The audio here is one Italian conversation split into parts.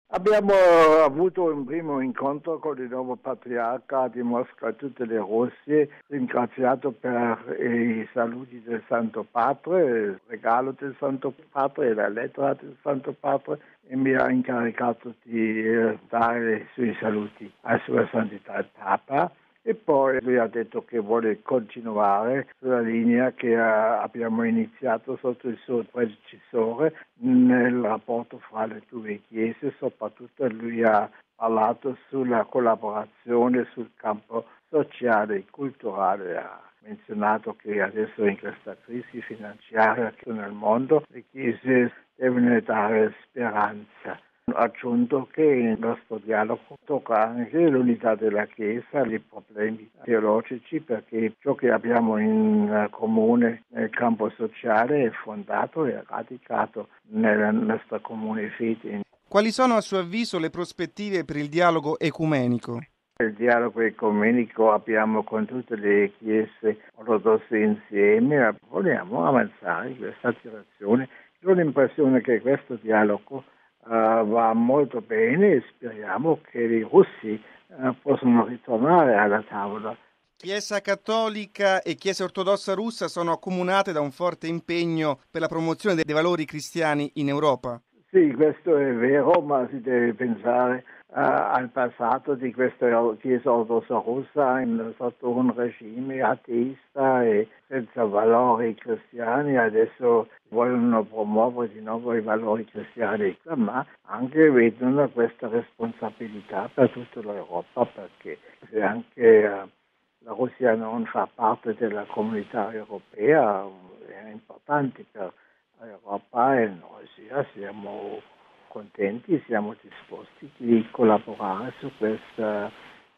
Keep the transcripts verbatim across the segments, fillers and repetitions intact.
Abbiamo avuto un primo incontro con il nuovo patriarca di Mosca e tutte le Russie, ringraziato per i saluti del Santo Padre, il regalo del Santo Padre e la lettera del Santo Padre, e mi ha incaricato di eh, dare i suoi saluti a Sua Santità il Papa. E poi lui ha detto che vuole continuare sulla linea che uh, abbiamo iniziato sotto il suo predecessore nel rapporto fra le due chiese. Soprattutto lui ha parlato sulla collaborazione sul campo sociale e culturale. Ha menzionato che adesso in questa crisi finanziaria che nel mondo le chiese devono dare speranza. Ha aggiunto che il nostro dialogo tocca anche l'unità della Chiesa, i problemi teologici, perché ciò che abbiamo in comune nel campo sociale è fondato e radicato nella nostra comune fede. Quali sono a suo avviso le prospettive per il dialogo ecumenico? Il dialogo ecumenico abbiamo con tutte le chiese ortodosse insieme, vogliamo avanzare in questa direzione. Ho l'impressione che questo dialogo Uh, va molto bene e speriamo che i russi uh, possano ritornare alla tavola. Chiesa cattolica e Chiesa ortodossa russa sono accomunate da un forte impegno per la promozione dei valori cristiani in Europa. Sì, questo è vero, ma si deve pensare uh, al passato di questa Chiesa ortodossa russa in, sotto un regime ateista e senza valori cristiani. Adesso vogliono promuovere di nuovo i valori cristiani, ma anche vedono questa responsabilità per tutta l'Europa, perché se anche uh, la Russia non fa parte della comunità europea, è importante per l'Europa e noi sia, siamo contenti, siamo disposti di collaborare su questa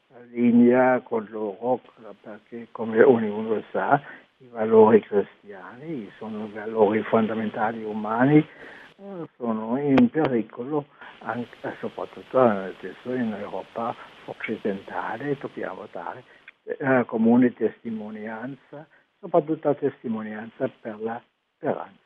linea con loro, perché come ognuno sa i valori cristiani sono valori fondamentali umani, sono in pericolo anche soprattutto adesso in Europa occidentale. Dobbiamo dare eh, comune testimonianza, soprattutto testimonianza per la speranza.